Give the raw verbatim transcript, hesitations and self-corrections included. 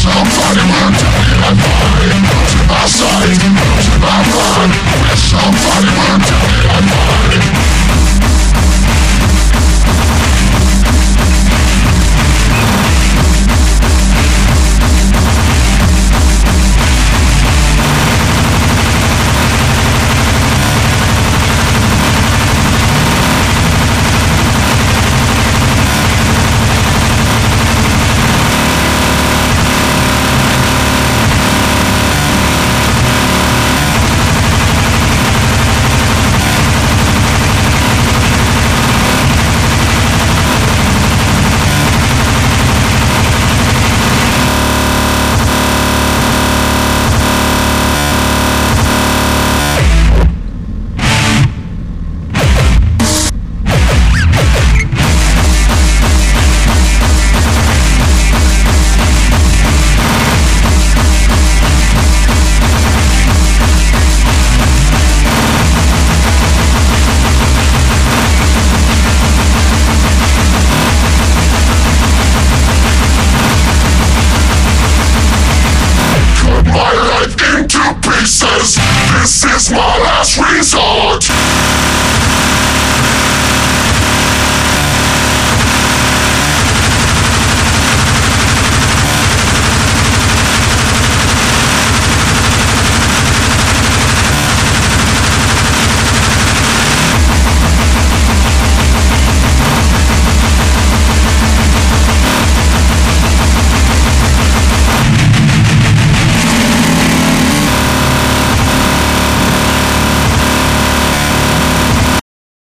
somebody will tell me I'm fine. To my side, to my blood. Wish somebody will tell me I'm fine. This is my last resort.